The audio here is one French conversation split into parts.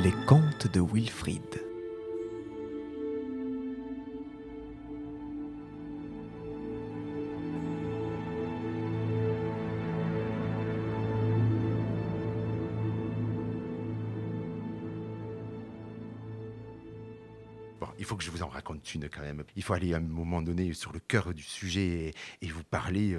Les contes de Wilfrid. Bon, il faut que je vous en raconte une quand même. Il faut aller à un moment donné sur le cœur du sujet et vous parler,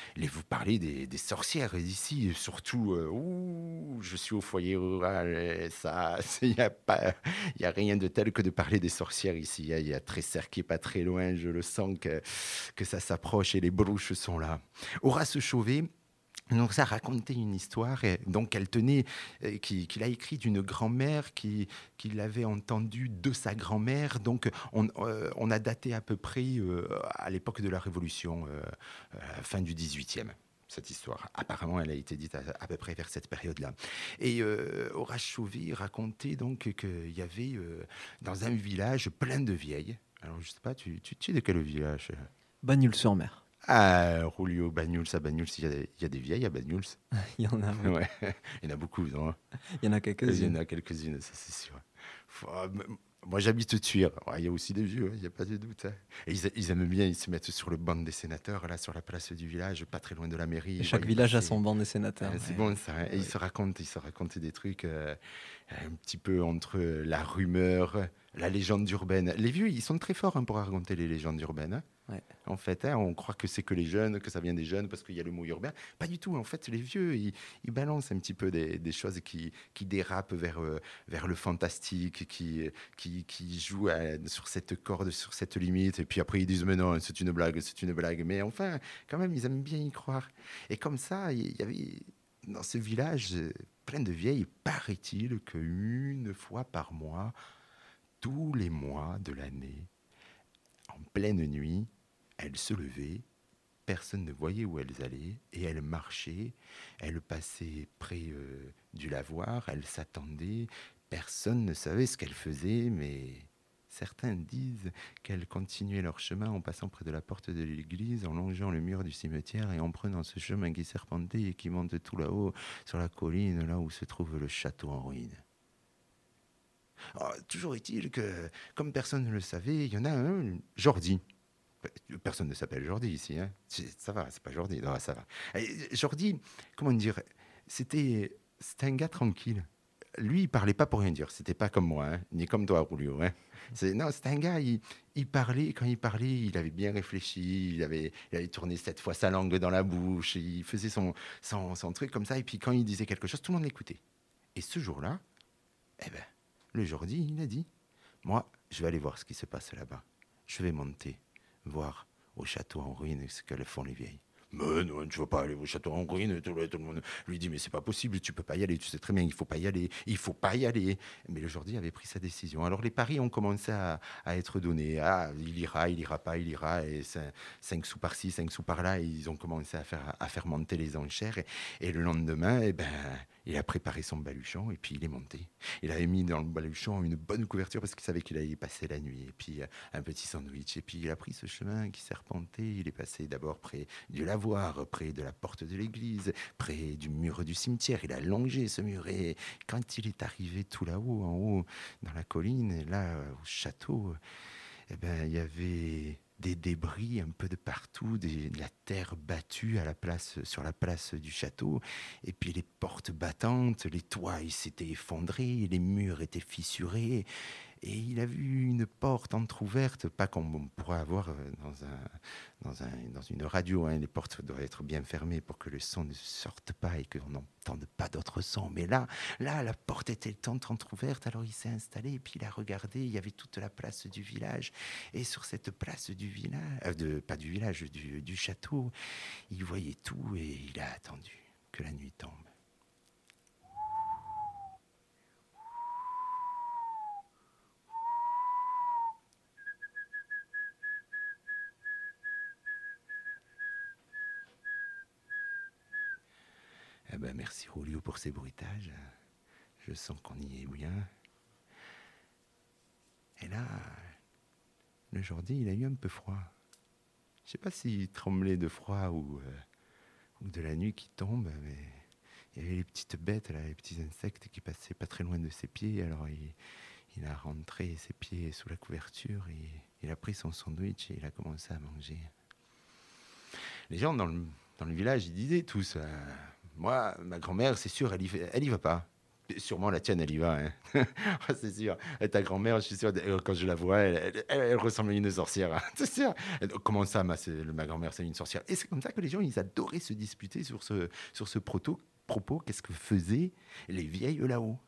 des sorcières ici. Surtout, je suis au foyer rural. Et ça, il y a rien de tel que de parler des sorcières ici. Il y a Tresser qui est pas très loin. Je le sens que ça s'approche et les brouches sont là. Horace Chauvet. Donc ça racontait une histoire, et donc elle tenait, qu'il a écrit d'une grand-mère qui l'avait entendu de sa grand-mère. Donc on a daté à peu près à l'époque de la Révolution, à la fin du 18e. Cette histoire. Apparemment, elle a été dite à peu près vers cette période-là. Et Horace Chauvet racontait donc qu'il y avait dans un village plein de vieilles. Alors, je sais pas, tu sais de quel village? Bagnoul-sur-Mer. Ah, Rulio, Banyuls, à Banyuls, il y a des vieilles à Banyuls. Il y en a, oui. Ouais, il y en a beaucoup, non? Il y en a Il y en quelques-unes. a quelques-unes, ça c'est sûr. Moi j'habite Tuire. Ouais, il y a aussi des vieux, il n'y a pas de doute, hein. Et ils aiment bien, ils se mettent sur le banc des sénateurs, là sur la place du village, pas très loin de la mairie. Et Ils chaque voient village a passer. son banc des sénateurs. C'est Ouais. bon ça, hein. Et Ouais. ils se racontent des trucs un petit peu entre la rumeur, la légende urbaine. Les vieux, ils sont très forts, hein, pour raconter les légendes urbaines, hein. Ouais. En fait, hein, on croit que c'est que les jeunes, que ça vient des jeunes parce qu'il y a le mot urbain. Pas du tout. En fait, les vieux, ils balancent un petit peu des choses qui dérapent vers le fantastique, qui jouent sur cette corde, sur cette limite. Et puis après, ils disent, mais non, c'est une blague, c'est une blague. Mais enfin, quand même, ils aiment bien y croire. Et comme ça, il y avait dans ce village plein de vieilles, paraît-il qu'une fois par mois, tous les mois de l'année, en pleine nuit, elles se levaient, personne ne voyait où elles allaient, et elles marchaient, elles passaient près du lavoir, elles s'attendaient, personne ne savait ce qu'elles faisaient, mais certains disent qu'elles continuaient leur chemin en passant près de la porte de l'église, en longeant le mur du cimetière et en prenant ce chemin qui serpentait et qui monte tout là-haut, sur la colline, là où se trouve le château en ruine. Alors, toujours est-il que, comme personne ne le savait, il y en a un, Jordi. Personne ne s'appelle Jordi ici, hein. Ça va, c'est pas Jordi, non, ça va. Et Jordi, comment dire, c'était un gars tranquille. Lui, il parlait pas pour rien dire. C'était pas comme moi, hein, ni comme toi, Rulio, hein. Non, c'était un gars, il parlait, quand il parlait, il avait bien réfléchi, il avait tourné 7 fois sa langue dans la bouche, il faisait son truc comme ça, et puis quand il disait quelque chose, tout le monde l'écoutait. Et ce jour-là, eh ben, le Jordi, il a dit, moi, je vais aller voir ce qui se passe là-bas. Je vais monter, voir au château en ruine ce qu'elles font les vieilles. Mais non, tu ne vas pas aller au château en ruine. Tout le monde lui dit, mais c'est pas possible, tu peux pas y aller, tu sais très bien, il faut pas y aller, il faut pas y aller. Mais le Jordi avait pris sa décision. Alors les paris ont commencé à être donnés. Ah, il ira pas, il ira. Et 5 sous par-ci, 5 sous par-là. Et ils ont commencé à faire monter les enchères. Et le lendemain, eh ben, il a préparé son baluchon et puis il est monté. Il avait mis dans le baluchon une bonne couverture parce qu'il savait qu'il allait y passer la nuit. Et puis un petit sandwich. Et puis il a pris ce chemin qui serpentait. Il est passé d'abord près du lavoir, près de la porte de l'église, près du mur du cimetière. Il a longé ce mur. Et quand il est arrivé tout là-haut, en haut, dans la colline, et là, au château, eh ben, il y avait des débris un peu de partout, de la terre battue sur la place du château, et puis les portes battantes, les toits ils s'étaient effondrés, les murs étaient fissurés, et il a vu une porte entr'ouverte, pas comme on pourrait avoir dans une radio, hein. Les portes doivent être bien fermées pour que le son ne sorte pas et qu'on n'entende pas d'autres sons. Mais là, la porte était entr'ouverte, alors il s'est installé et puis il a regardé, il y avait toute la place du village. Et sur cette place du village, pas du village, du château, il voyait tout et il a attendu que la nuit tombe. Eh ben, merci Rolio pour ces bruitages. Je sens qu'on y est bien. Et là, le Jordi, il a eu un peu froid. Je sais pas s'il tremblait de froid ou de la nuit qui tombe, mais il y avait les petites bêtes, là, les petits insectes qui passaient pas très loin de ses pieds. Alors il a rentré ses pieds sous la couverture et il a pris son sandwich et il a commencé à manger. Les gens dans le village, ils disaient tous moi, ma grand-mère, c'est sûr, elle y va pas. Sûrement la tienne, elle y va. Hein. C'est sûr. Et ta grand-mère, je suis sûr, quand je la vois, elle ressemble à une sorcière. Hein. C'est sûr. Comment ça, ma grand-mère, c'est une sorcière? Et c'est comme ça que les gens, ils adoraient se disputer sur ce propos. Qu'est-ce que faisaient les vieilles là-haut?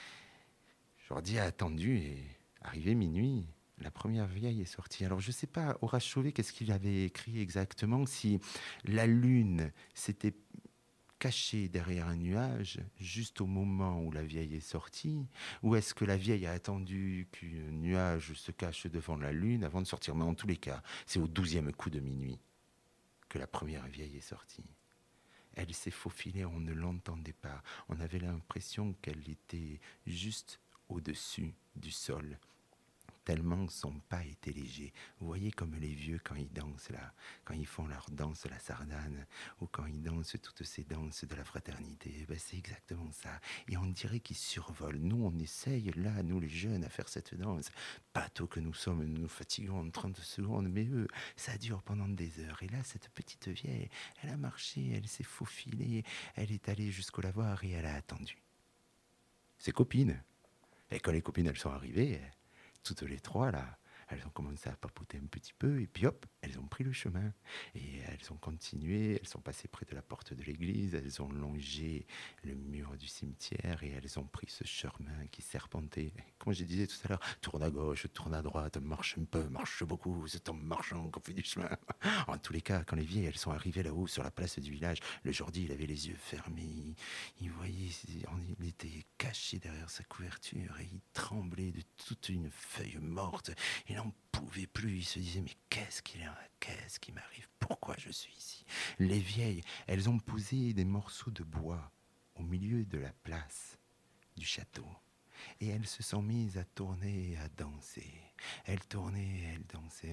Jordi a attendu et, arrivé minuit, la première vieille est sortie. Alors, je ne sais pas, Horace Chauvet, qu'est-ce qu'il avait écrit exactement? Si la lune s'était cachée derrière un nuage juste au moment où la vieille est sortie, ou est-ce que la vieille a attendu qu'un nuage se cache devant la lune avant de sortir? Mais en tous les cas, c'est au 12e coup de minuit que la première vieille est sortie. Elle s'est faufilée, on ne l'entendait pas. On avait l'impression qu'elle était juste au-dessus du sol, tellement son pas était léger. Vous voyez comme les vieux quand ils dansent là, quand ils font leur danse la sardane, ou quand ils dansent toutes ces danses de la fraternité, c'est exactement ça. Et on dirait qu'ils survolent. Nous, on essaye là, nous les jeunes, à faire cette danse. Bateau que nous sommes, nous nous fatiguons en 30 secondes, mais eux, ça dure pendant des heures. Et là, cette petite vieille, elle a marché, elle s'est faufilée, elle est allée jusqu'au lavoir et elle a attendu. Ses copines. Et quand les copines, elles sont arrivées, toutes les trois, là, elles ont commencé à papoter un petit peu, et puis hop, elles ont pris le chemin. Et elles ont continué, elles sont passées près de la porte de l'église, elles ont longé le mur du cimetière, et elles ont pris ce chemin qui serpentait. Comme je disais tout à l'heure, tourne à gauche, tourne à droite, marche un peu, marche beaucoup, c'est en marchant qu'on fait du chemin. En tous les cas, quand les vieilles, elles sont arrivées là-haut, sur la place du village, le Jordi, il avait les yeux fermés, il voyait, il était caché derrière sa couverture, et il tremblait de toute une feuille morte. Il n'en pouvait plus, il se disait, mais qu'est-ce qui m'arrive? Pourquoi je suis ici? Les vieilles, elles ont posé des morceaux de bois au milieu de la place du château. Et elles se sont mises à tourner et à danser. Elles tournaient, elles dansaient.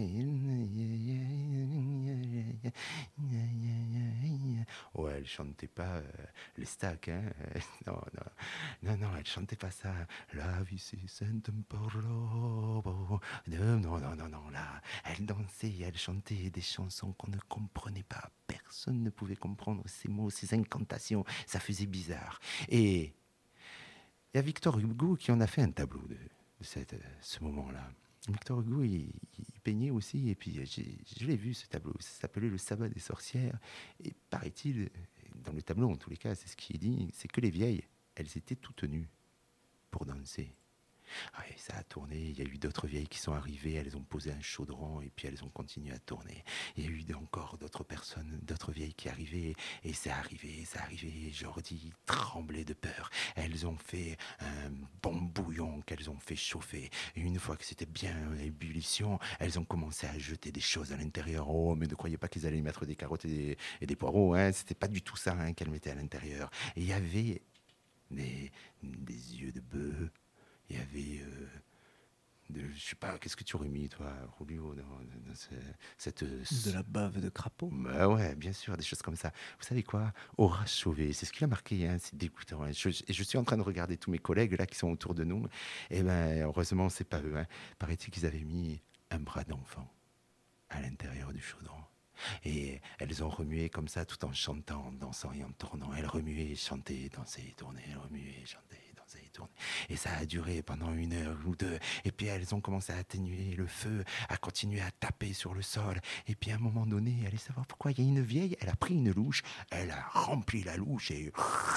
Oh, elles chantaient pas les stacks, hein. Non, elles chantaient pas ça. La vie c'est non, là. Elles dansaient, elles chantaient des chansons qu'on ne comprenait pas. Personne ne pouvait comprendre ces mots, ces incantations. Ça faisait bizarre. Et il y a Victor Hugo qui en a fait un tableau de ce moment-là. Victor Hugo, il peignait aussi, et puis je l'ai vu ce tableau. Ça s'appelait Le Sabbat des sorcières. Et paraît-il, dans le tableau, en tous les cas, c'est ce qu'il dit, c'est que les vieilles, elles étaient toutes nues pour danser. Ah, et ça a tourné, il y a eu d'autres vieilles qui sont arrivées, elles ont posé un chaudron et puis elles ont continué à tourner. Il y a eu encore d'autres personnes, d'autres vieilles qui arrivaient, et ça arrivait, Jordi tremblait de peur. Elles ont fait un bon bouillon qu'elles ont fait chauffer. Et une fois que c'était bien en ébullition, elles ont commencé à jeter des choses à l'intérieur. Oh, mais ne croyez pas qu'ils allaient y mettre des carottes et des poireaux, hein. C'était pas du tout ça, hein, qu'elles mettaient à l'intérieur. Et il y avait des yeux de bœuf. Il y avait, je sais pas, qu'est-ce que tu aurais mis, toi, Rubio, dans cette... De la bave de crapaud. Bah ouais, bien sûr, des choses comme ça. Vous savez quoi? Horace Chauvet, c'est ce qu'il a marqué, hein, c'est dégoûtant. Hein. Je suis en train de regarder tous mes collègues là qui sont autour de nous. Et ben, heureusement, c'est pas eux. Hein. Paraît-il qu'ils avaient mis un bras d'enfant à l'intérieur du chaudron. Et elles ont remué comme ça, tout en chantant, en dansant et en tournant. Elles remuaient, chantaient, dansaient et tournaient. Elles remuaient, chantaient, dansaient et tournaient. Et ça a duré pendant 1 heure ou 2. Et puis elles ont commencé à atténuer le feu, à continuer à taper sur le sol. Et puis à un moment donné, allez savoir pourquoi, il y a une vieille, elle a pris une louche, elle a rempli la louche et...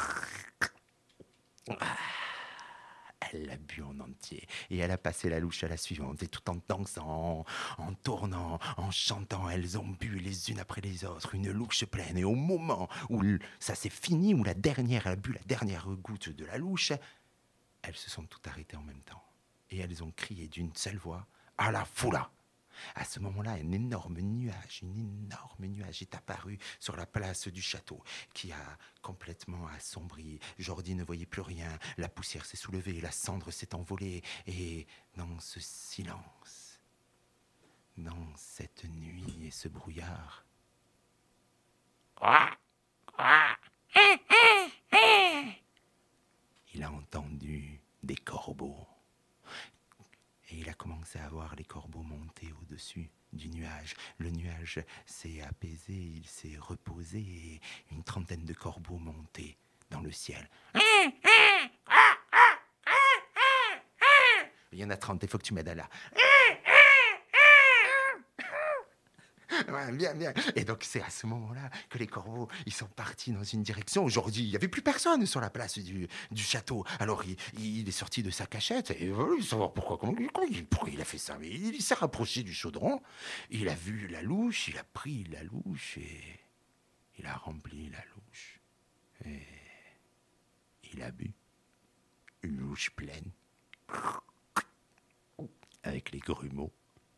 Elle l'a bu en entier et elle a passé la louche à la suivante et tout en dansant, en tournant, en chantant, elles ont bu les unes après les autres une louche pleine et au moment où ça s'est fini, où la dernière a bu la dernière goutte de la louche, elles se sont toutes arrêtées en même temps et elles ont crié d'une seule voix « À la foula !» À ce moment-là, un énorme nuage est apparu sur la place du château qui a complètement assombri. Jordi ne voyait plus rien, la poussière s'est soulevée, la cendre s'est envolée et dans ce silence, dans cette nuit et ce brouillard, a entendu des corbeaux. Et il a commencé à voir les corbeaux monter au-dessus du nuage. Le nuage s'est apaisé, il s'est reposé et une trentaine de corbeaux montaient dans le ciel. Il y en a 30, il faut que tu m'aides là. Ouais, bien. Et donc, c'est à ce moment-là que les corbeaux, ils sont partis dans une direction. Aujourd'hui, il n'y avait plus personne sur la place du château. Alors, il est sorti de sa cachette et il veut savoir pourquoi il a fait ça. Mais il s'est rapproché du chaudron, il a vu la louche, il a pris la louche et il a rempli la louche. Et il a bu une louche pleine avec les grumeaux.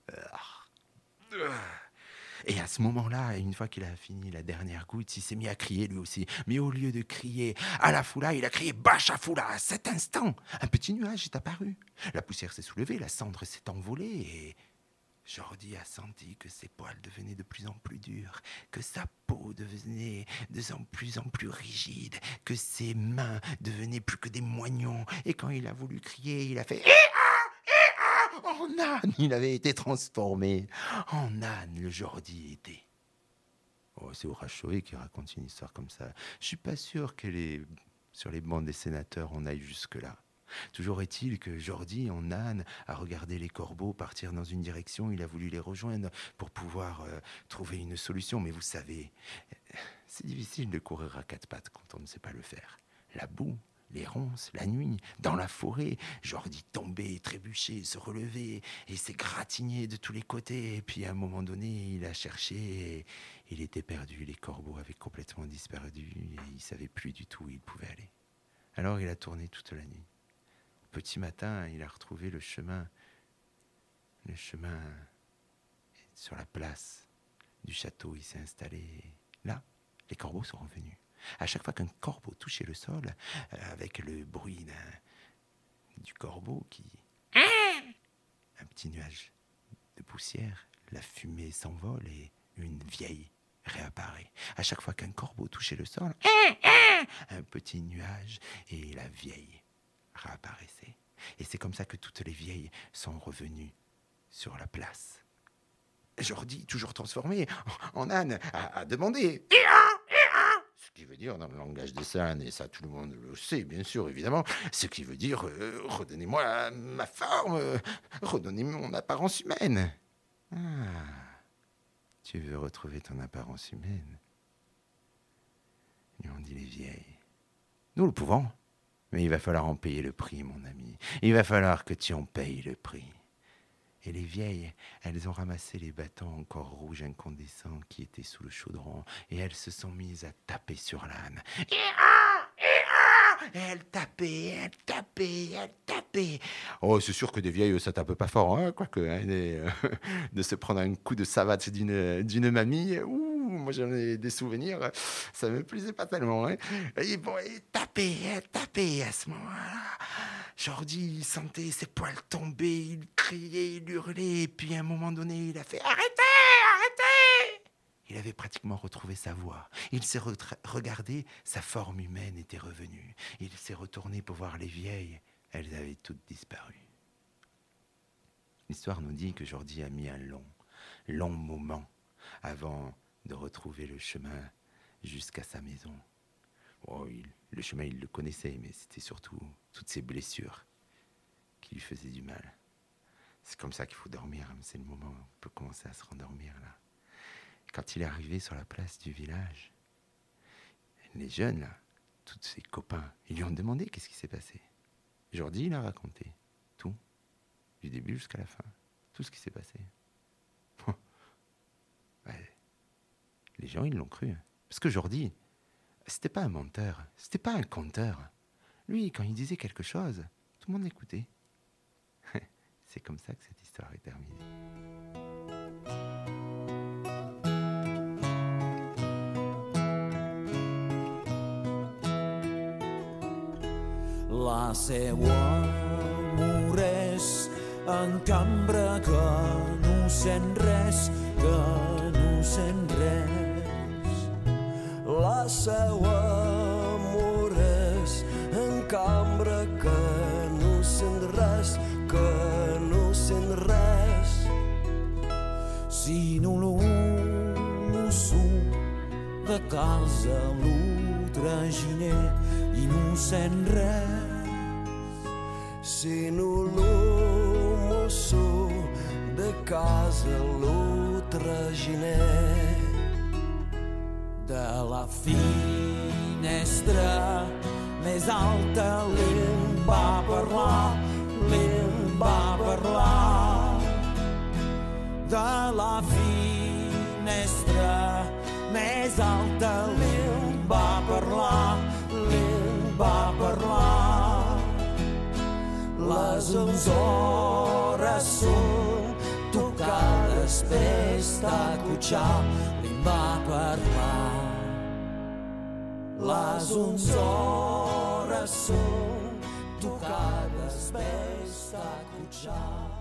Et à ce moment-là, une fois qu'il a fini la dernière goutte, il s'est mis à crier lui aussi. Mais au lieu de crier « Alafoula », il a crié « Bachafoula ». À cet instant, un petit nuage est apparu. La poussière s'est soulevée, la cendre s'est envolée et Jordi a senti que ses poils devenaient de plus en plus durs, que sa peau devenait de plus en plus rigide, que ses mains devenaient plus que des moignons. Et quand il a voulu crier, il a fait « En âne !» Il avait été transformé en âne, le Jordi était. Oh, c'est Horace Chauvet qui raconte une histoire comme ça. Je suis pas sûr que sur les bancs des sénateurs, on aille jusque-là. Toujours est-il que Jordi, en âne, a regardé les corbeaux partir dans une direction. Il a voulu les rejoindre pour pouvoir trouver une solution. Mais vous savez, c'est difficile de courir à quatre pattes quand on ne sait pas le faire. La boue, les ronces, la nuit, dans la forêt, Jordi tombait, trébuchait, se relevait et s'égratignait de tous les côtés. Et puis à un moment donné, il a cherché et il était perdu. Les corbeaux avaient complètement disparu et il ne savait plus du tout où il pouvait aller. Alors il a tourné toute la nuit. Petit matin, il a retrouvé le chemin sur la place du château. Il s'est installé. Là, les corbeaux sont revenus. À chaque fois qu'un corbeau touchait le sol, avec le bruit du corbeau un petit nuage de poussière, la fumée s'envole et une vieille réapparaît. À chaque fois qu'un corbeau touchait le sol, un petit nuage et la vieille réapparaissait. Et c'est comme ça que toutes les vieilles sont revenues sur la place. Jordi, toujours transformé en âne, a demandé « Ce qui veut dire, dans le langage des ânes, et ça tout le monde le sait, bien sûr, évidemment, ce qui veut dire redonnez-moi ma forme, redonnez-moi mon apparence humaine. Ah, tu veux retrouver ton apparence humaine ? Lui ont dit les vieilles. Nous le pouvons, mais il va falloir en payer le prix, mon ami. Il va falloir que tu en payes le prix. Et les vieilles, elles ont ramassé les bâtons encore rouges incandescents qui étaient sous le chaudron et elles se sont mises à taper sur l'âne. Et elles tapaient. Oh, c'est sûr que des vieilles, ça tape pas fort, hein, quoique, de se prendre un coup de savate d'une mamie. Moi j'en ai des souvenirs, ça me plaisait pas tellement. Hein. Et bon, elle tapait à ce moment-là. Jordi, il sentait ses poils tomber, il criait, il hurlait, et puis à un moment donné, il a fait « Arrêtez ! Il avait pratiquement retrouvé sa voix. Il s'est regardé, sa forme humaine était revenue. Il s'est retourné pour voir les vieilles, elles avaient toutes disparu. L'histoire nous dit que Jordi a mis un long moment avant de retrouver le chemin jusqu'à sa maison. Oh, le chemin, il le connaissait, mais c'était surtout toutes ces blessures qui lui faisaient du mal. C'est comme ça qu'il faut dormir, hein. C'est le moment où on peut commencer à se rendormir, là. Quand il est arrivé sur la place du village, les jeunes, là, tous ses copains, ils lui ont demandé qu'est-ce qui s'est passé. Jordi, il a raconté tout, du début jusqu'à la fin, tout ce qui s'est passé. Ouais. Les gens, ils l'ont cru. Parce que Jordi, c'était pas un menteur, c'était pas un conteur. Lui, quand il disait quelque chose, tout le monde l'écoutait. C'est comme ça que cette histoire est terminée. La seua morés en cambra que no sent res, La seua morés en cambra si no l'uso de casa lo traginer i no sent res. Si no l'uso de casa lo traginer. De la finestra més alta li'n va parlar, li'n va parlar. De la finestra més alta li'n va parlar, li'n va parlar. Les 11 hores són tocades festa cotxar, li'n va parlar. Les 11 hores són tocades festa cotxar.